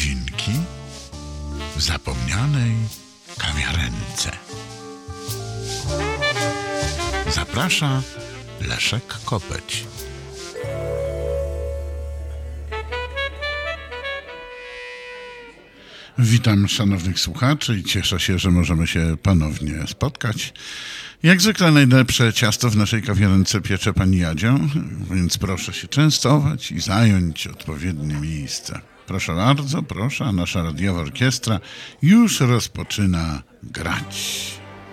godzinki w zapomnianej kawiarence. Zaprasza Leszek Kopeć. Witam szanownych słuchaczy i cieszę się, że możemy się ponownie spotkać. Jak zwykle najlepsze ciasto w naszej kawiarence piecze pani Jadzia, więc proszę się częstować i zająć odpowiednie miejsce. Proszę bardzo, proszę, a nasza radiowa orkiestra już rozpoczyna grać.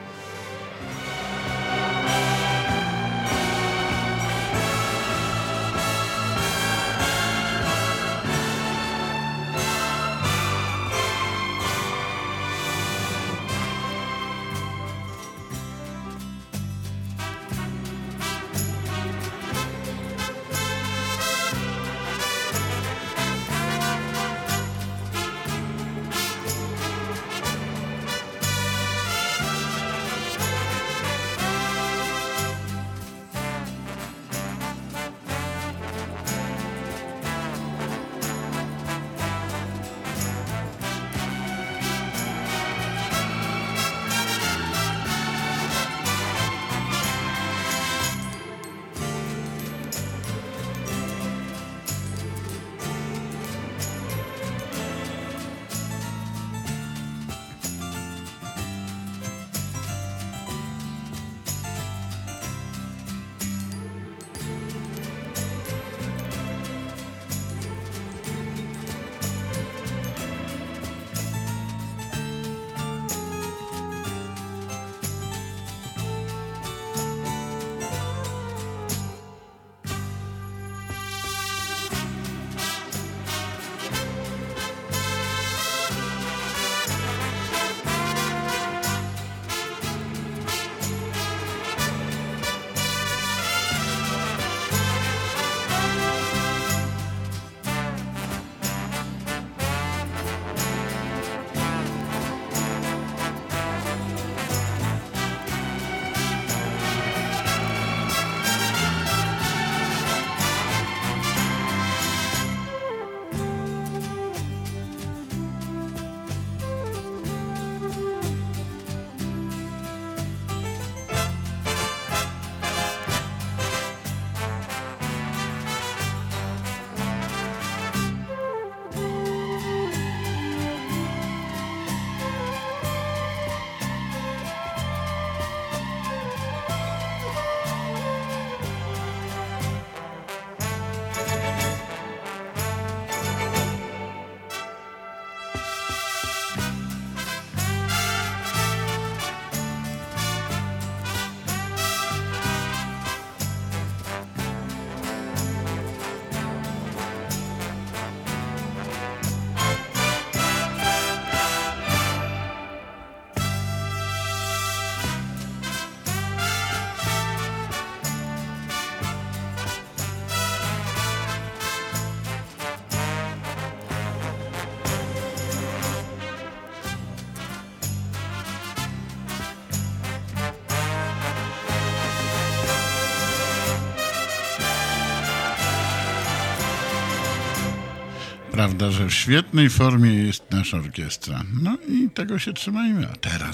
Prawda, że w świetnej formie jest nasza orkiestra. No i tego się trzymajmy. A teraz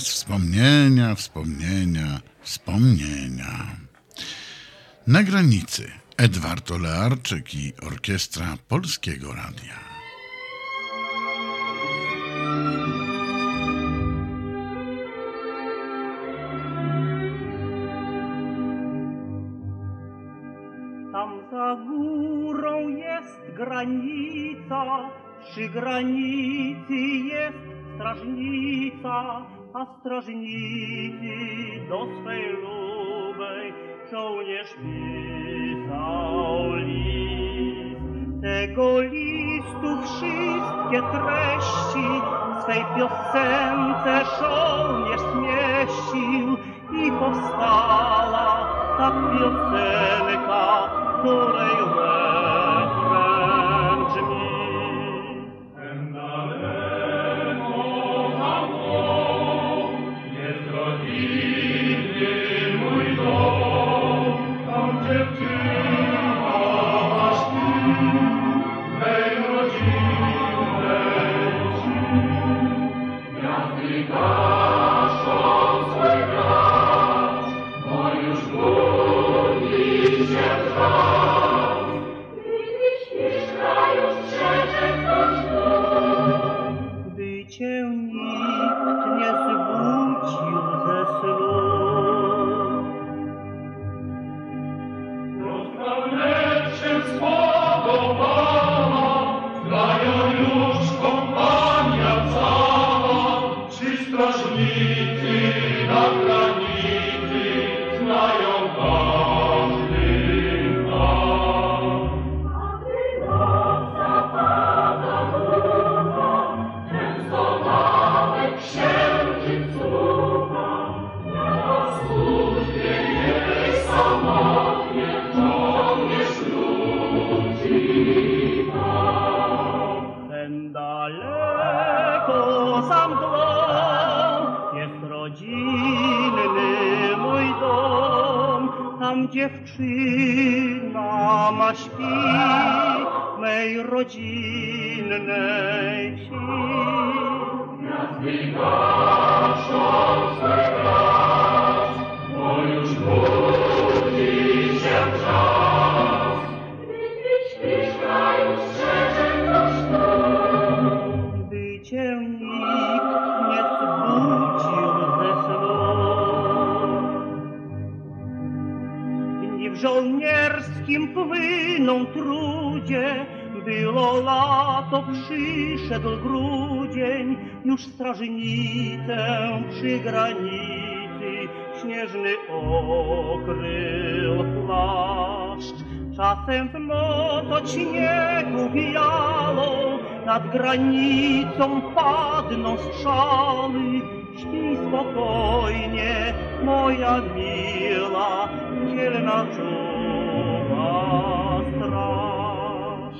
wspomnienia. Na granicy Edward Olearczyk i Orkiestra Polskiego Radia. Tam za górą jest granica, przy granicy jest strażnica, a strażnicy do swej lubej żołnierz pisał list. Tego listu wszystkie treści w swej piosence żołnierz zmieścił i powstała ta piosenka, której refren brzmi. Ten daleko za mną jest rodzinny mój dom, tam dziewczyna ma śpi, mej rodzinnej Pana, znają już kompania cała, ci strażnicy na granicy znają każdy nas. A gdy noc zapada długo, często nawet księżyc słucha, na służbie jej samotnie żołnierz ludzi ma. Ten daleko za mgłą jest rodzinny mój dom, tam dziewczyna ma śpi mej rodzinnej wsi. Gwiazdy gaszą swe raz, bo już budzi się czas. Gdy ty śpisz, kraju strzeżeń snu, Gdy cię nikt nie zbudził ze snu. Dni w żołnierskim płyną trudzie, było lato, przyszedł grudzień, już strażnicę przy granicy śnieżny okrył płaszcz. Czasem w noc od śniegu białą nad granicą padną strzały. Śpi spokojnie, moja miła, dzielna czuwa straż.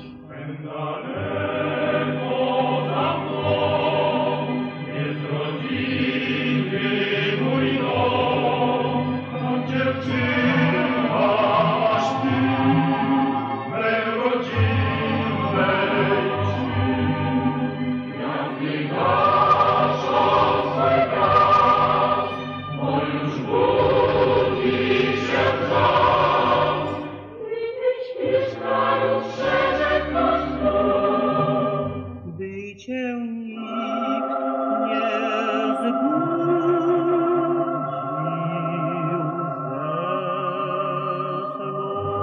daleko za mną jest rodzinny mój dom, tam dziewczyna śpi mej rodzinnej wsi. Gwiazdy gaszą swój blask, bo już budzi się czas. Gdy ty śpisz, kraju strzeżeń snu, By cię nikt nie zbudził ze snu.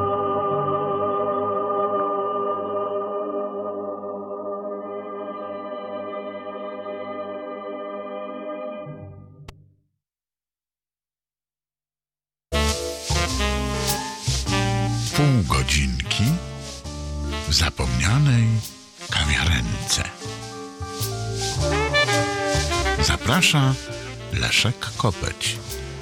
Pół godzinki w zapomnianej kawiarence. Zaprasza Leszek Kopeć.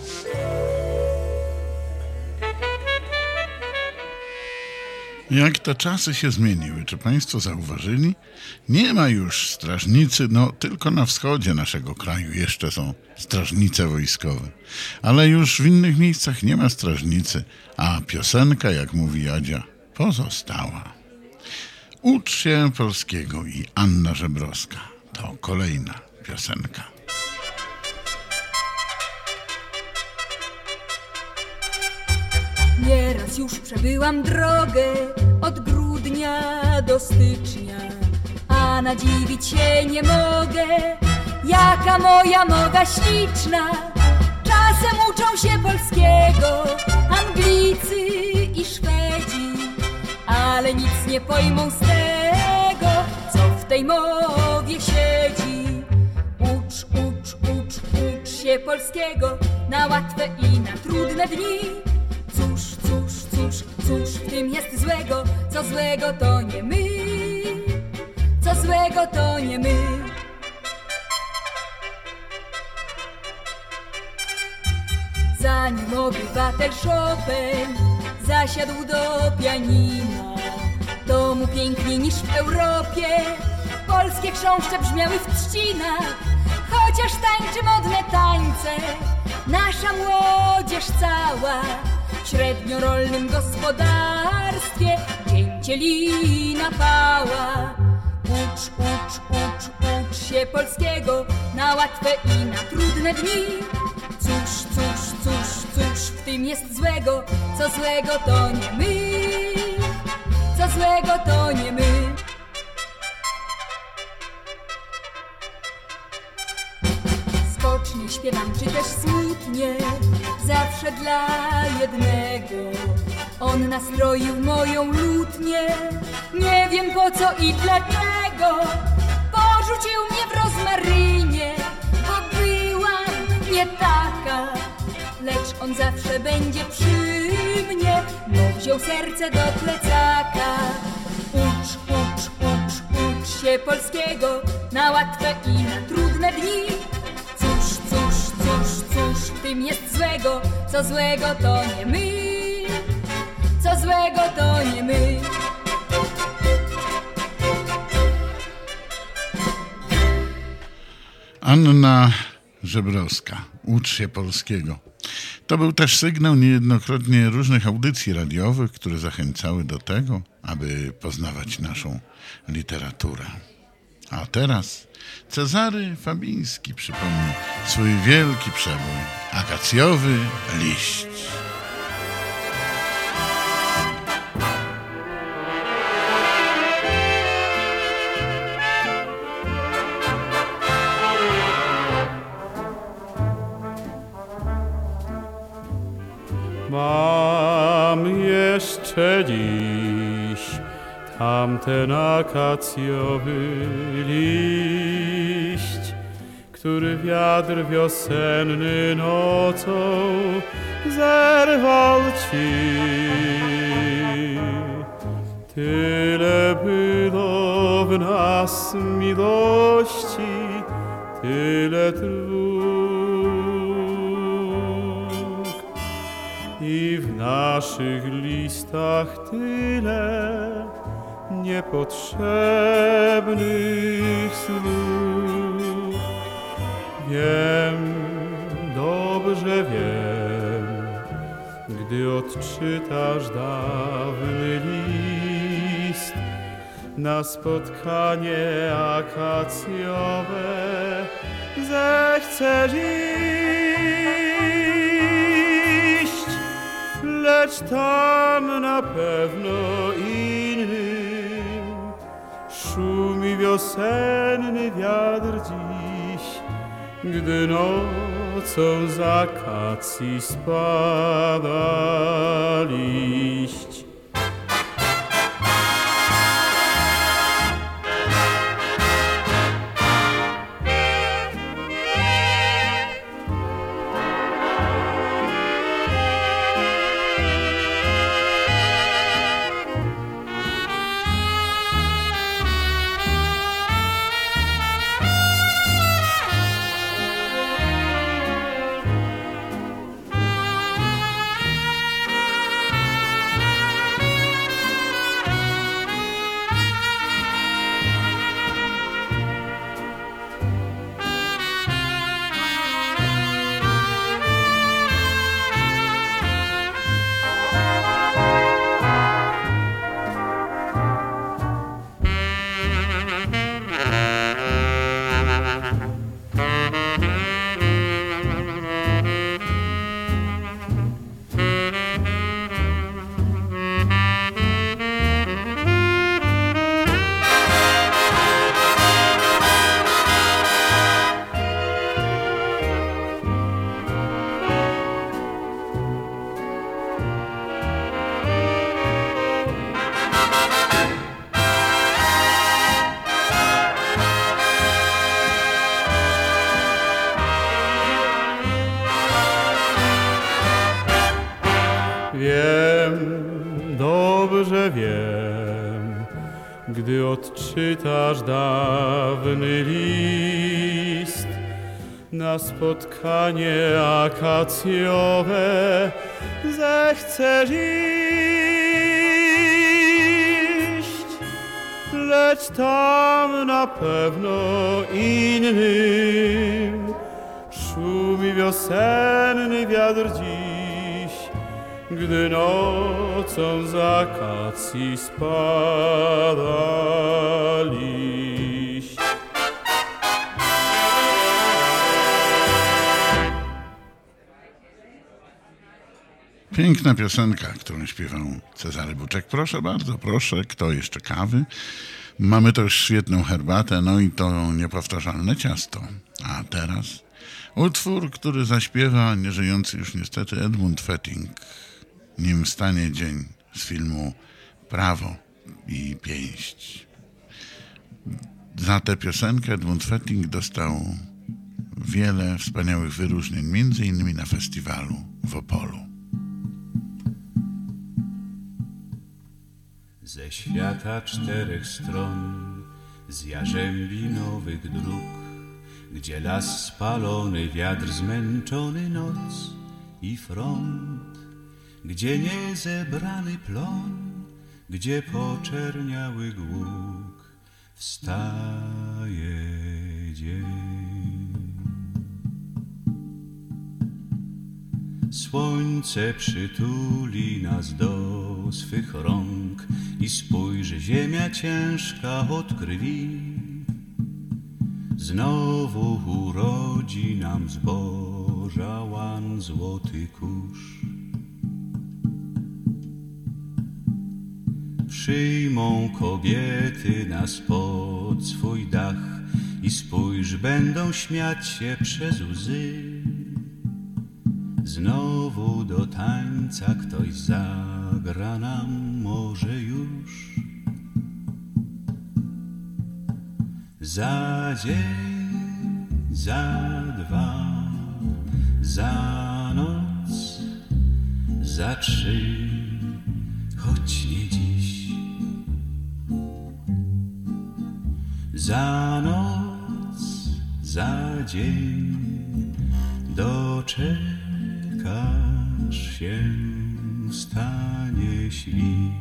Jak te czasy się zmieniły, czy Państwo zauważyli? Nie ma już strażnicy, tylko na wschodzie naszego kraju jeszcze są strażnice wojskowe. Ale już w innych miejscach nie ma strażnicy, a piosenka, jak mówi Jadzia, pozostała. Ucz się polskiego i Anna Żebrowska. To kolejna piosenka. Nieraz już przebyłam drogę od grudnia do stycznia, a nadziwić się nie mogę, jaka moja noga śliczna. Czasem uczą się polskiego Anglicy i Szwedzi, ale nic nie pojmą z tego, co w tej mowie siedzi. Ucz się polskiego na łatwe i na trudne dni. Cóż w tym jest złego? Co złego to nie my, co złego to nie my. Zanim obywatel Chopin zasiadł do pianina, to mu piękniej niż w Europie polskie chrząszcze brzmiały w trzcinach. Chociaż tańczy modne tańce nasza młodzież cała, w średniorolnym gospodarstwie dzień cielina pała. Ucz się polskiego na łatwe i na trudne dni. Cóż w tym jest złego? Co złego to nie my, co złego to nie my. Skocznie śpiewam, czy też smutnie, zawsze dla jednego. On nastroił moją lutnię, nie wiem po co i dlaczego. Porzucił mnie w rozmarynie, bo byłam nie taka. Lecz on zawsze będzie przy mnie, bo wziął serce do plecaka. Ucz się polskiego na łatwe i na trudne dni. Cóż w tym jest złego, co złego to nie my, co złego to nie my. Anna Żebrowska, ucz się polskiego. To był też sygnał niejednokrotnie różnych audycji radiowych, które zachęcały do tego, aby poznawać naszą literaturę. A teraz Cezary Fabiński przypomni swój wielki przebój, Akacjowy liść. Mam jeszcze dziś tamten akacjowy liść, który wiatr wiosenny nocą zerwał ci. Tyle było w nas miłości, tyle trud i w naszych listach tyle niepotrzebnych słów. Wiem, dobrze wiem, gdy odczytasz dawny list, na spotkanie akacjowe zechcesz iść, lecz tam na pewno innym szumi wiosenny wiatr dziś, gdy nocą z akacji spada liść. Wiem, gdy odczytasz dawny list, na spotkanie akacjowe zechcesz iść, lecz tam na pewno innym szumi wiosenny wiatr dziś, gdy nocą z akacji spada liść. Piękna piosenka, którą śpiewał Cezary Buczek. Proszę bardzo, proszę, kto jeszcze kawy? Mamy też świetną herbatę, no i to niepowtarzalne ciasto. A teraz utwór, który zaśpiewa nieżyjący już niestety Edmund Fetting. nim wstanie dzień z filmu Prawo i pięść. Za tę piosenkę Edmund Fetting dostał wiele wspaniałych wyróżnień, między innymi na festiwalu w Opolu. Ze świata 4 stron, z jarzębi nowych dróg, gdzie las spalony, wiatr zmęczony, noc i front, gdzie niezebrany plon, gdzie poczerniały głuk, wstaje dzień. Słońce przytuli nas do swych rąk i spójrz, ziemia ciężka od krwi znowu urodzi nam zboża łan złoty kurz. Przyjmą kobiety nas pod swój dach i spójrz, będą śmiać się przez łzy. Znowu do tańca ktoś zagra nam może już. Za dzień, za 2, za noc, za 3, choć nie dziś. Za noc, za dzień doczekasz się, stanie świt.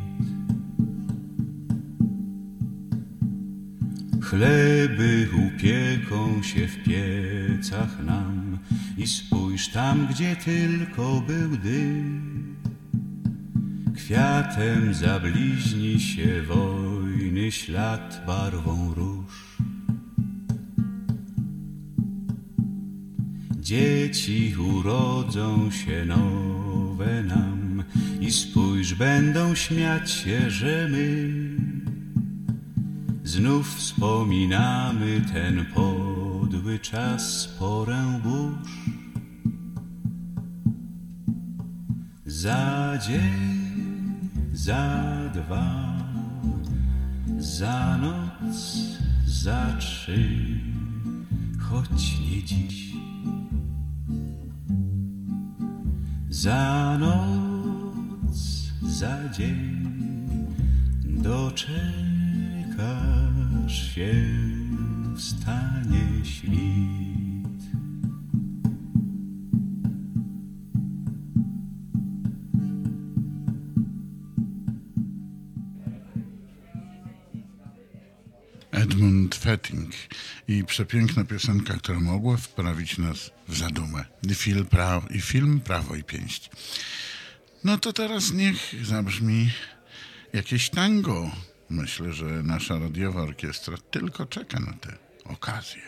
Chleby upieką się w piecach nam i spójrz, tam gdzie tylko był dym, kwiatem zabliźni się wojny ślad barwą róż. Dzieci urodzą się nowe nam i spójrz, będą śmiać się, że my znów wspominamy ten podły czas, porę burz. Za dzień, za 2, za noc, za 3, choć nie dziś. Za noc, za dzień doczekasz się, wstanie świt. Edmund Fetting i przepiękna piosenka, która mogła wprawić nas w zadumę. I film Prawo i pięść. No to teraz niech zabrzmi jakieś tango. Myślę, że nasza radiowa orkiestra tylko czeka na tę okazję.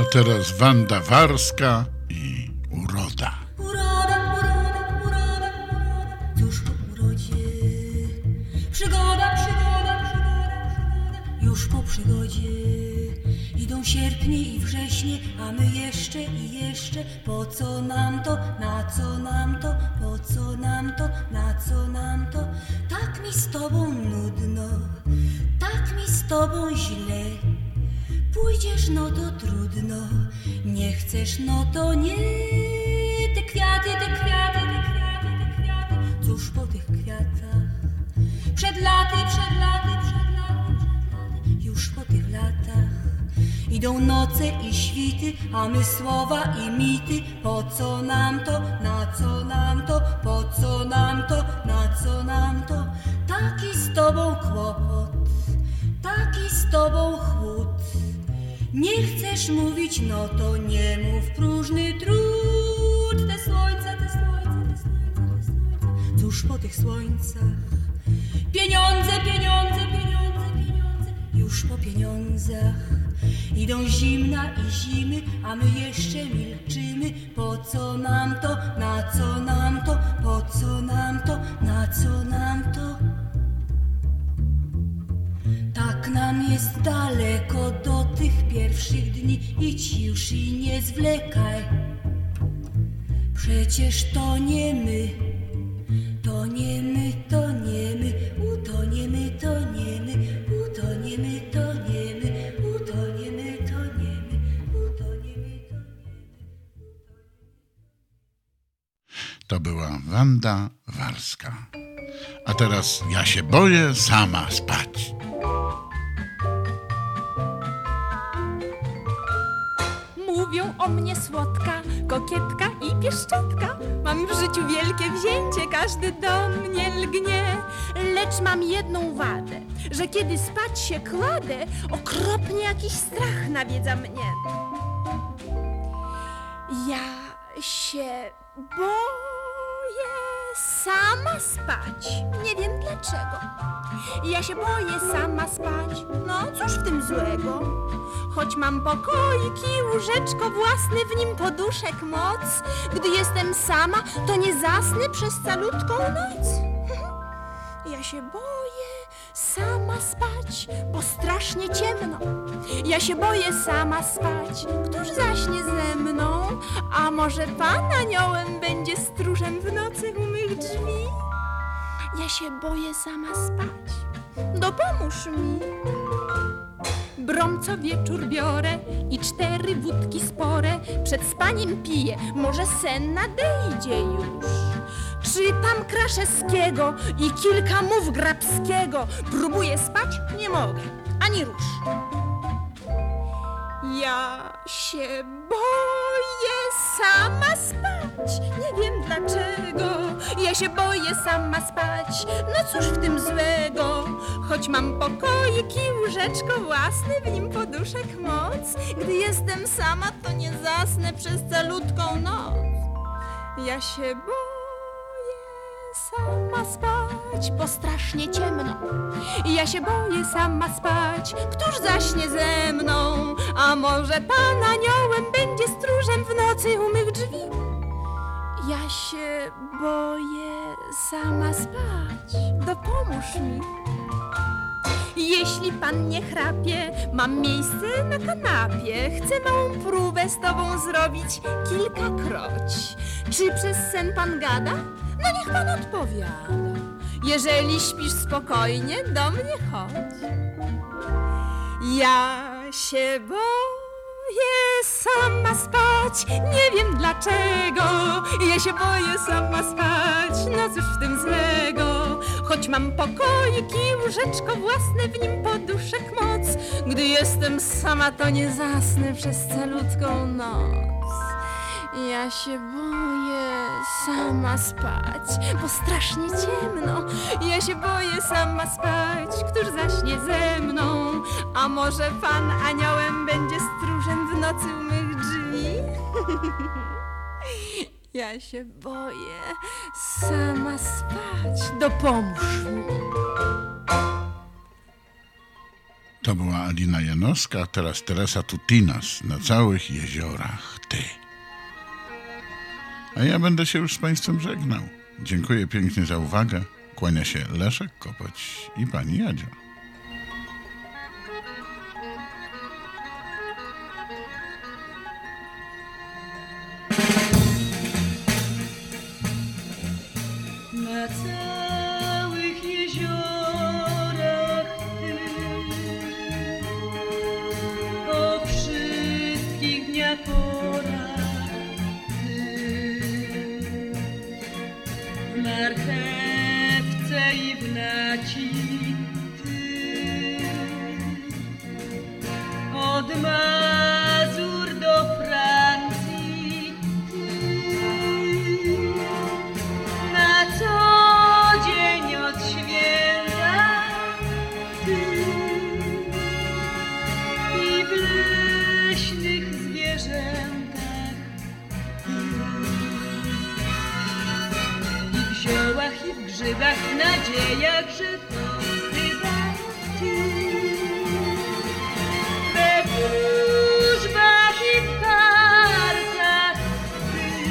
teraz Wanda Warska i Uroda. Uroda, uroda, uroda, uroda, cóż po urodzie? Przygoda, przygoda, przygoda, przygoda, już po przygodzie. Idą sierpnie i wrześnie, a my jeszcze i jeszcze. Po co nam to, na co nam to, po co nam to, na co nam to? Tak mi z tobą nudno, tak mi z tobą źle. Pójdziesz, no to trudno, nie chcesz, no to nie. Te kwiaty, te kwiaty, te kwiaty, te kwiaty, cóż po tych kwiatach? Przed laty, przed laty, przed laty, przed laty, już po tych latach. Idą noce i świty, a my słowa i mity. Po co nam to, na co nam to, po co nam to, na co nam to? Taki z tobą kłopot, taki z tobą chłód. Nie chcesz mówić, no to nie mów, próżny trud. Te słońca, te słońca, te słońca, te słońca, cóż po tych słońcach? Pieniądze, pieniądze, pieniądze, pieniądze, już po pieniądzach. Idą zimna i zimy, a my jeszcze milczymy. Po co nam to, na co nam to, po co nam to, na co nam to? Tak nam jest daleko do tych pierwszych dni. Idź już i nie zwlekaj. Przecież to nie my, to nie my, to nie my, utoniemy, to nie my, utoniemy, to nie my, utoniemy, to nie my, utoniemy, to nie my. To była Wanda Warska. A teraz ja się boję sama spać. Mówią o mnie słodka, kokietka i pieszczotka. Mam w życiu wielkie wzięcie, każdy do mnie lgnie. Lecz mam jedną wadę, że kiedy spać się kładę, okropnie jakiś strach nawiedza mnie. Ja się boję sama spać, nie wiem dlaczego. Ja się boję sama spać, no cóż w tym złego? Choć mam pokoik i łóżeczko własny, w nim poduszek moc. Gdy jestem sama, to nie zasnę przez calutką noc. Ja się boję sama spać, bo strasznie ciemno. Ja się boję sama spać, któż zaśnie ze mną? A może pan aniołem będzie stróżem w nocy u mych drzwi? Ja się boję sama spać, dopomóż mi. Brom co wieczór biorę i 4 wódki spore. Przed spaniem piję, może sen nadejdzie już. Czytam Kraszewskiego i kilka mów Grabskiego. Próbuję spać, nie mogę, ani rusz. Ja się boję sama spać, nie wiem dlaczego. Ja się boję sama spać, no cóż w tym złego? Choć mam pokoik i łóżeczko własne, w nim poduszek moc. Gdy jestem sama, to nie zasnę przez calutką noc. Ja się boję sama spać, bo strasznie ciemno. Ja się boję sama spać, któż zaśnie ze mną? A może pan aniołem będzie stróżem w nocy u mych drzwi? Ja się boję sama spać, dopomóż mi. Jeśli pan nie chrapie, mam miejsce na kanapie. Chcę małą próbę z tobą zrobić kilkakroć. Czy przez sen pan gada? No niech pan odpowiada. Jeżeli śpisz spokojnie, do mnie chodź. Ja się boję sama spać, nie wiem dlaczego. Ja się boję sama spać, no cóż w tym złego? Choć mam pokoik i łóżeczko własne, w nim poduszek moc. Gdy jestem sama, to nie zasnę przez calutką noc. Ja się boję sama spać, bo strasznie ciemno. Ja się boję sama spać, któż zaśnie ze mną? A może pan aniołem będzie stróżem w nocy u mych drzwi? Ja się boję sama spać, dopomóż mi. To była Alina Janowska, a teraz Teresa Tutinas. Na całych jeziorach ty. A ja będę się już z Państwem żegnał. Dziękuję pięknie za uwagę. Kłania się Leszek Kopeć i pani Jadzia. Na całych jeziorach ty, o wszystkich dniach porach ty, w marchewce i w naci ty, od Mazur do Francji ty, na co dzień od święta ty i w leśnych zwierzętach ty, i w ziołach i w grzybach, w nadziejach, że to chyba ty, we wróżbach i w kartach ty,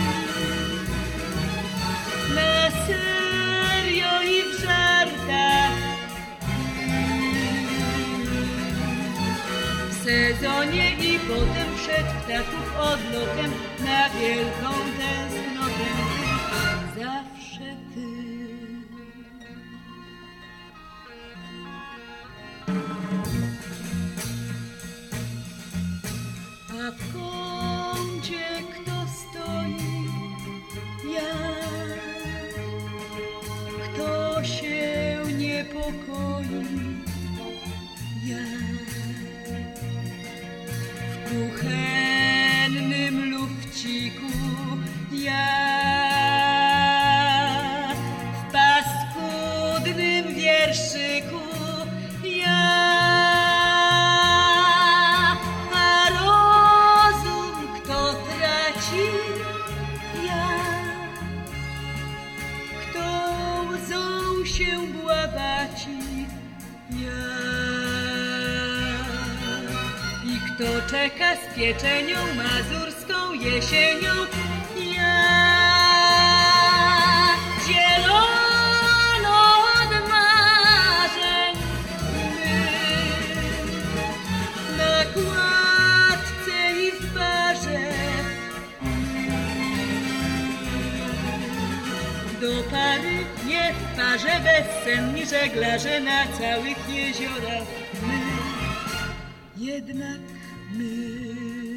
na serio i w żartach w sezonie i potem przed ptaków odlotem na wielką tęsknotę ty, zawsze ty. A w kącie kto stoi? Jak? Kto się niepokoi? Jak? W kuchennym lufciku ja, w paskudnym wierszyku ja, a rozum kto traci? Ja, kto łzą się błabaci? Ja, i kto czeka z pieczenią mazurską jesienią? Ja, zielono od marzeń my, na kładce i w barze do pary, nie w parze, bezsenni żeglarze na całych jeziorach my, jednak my.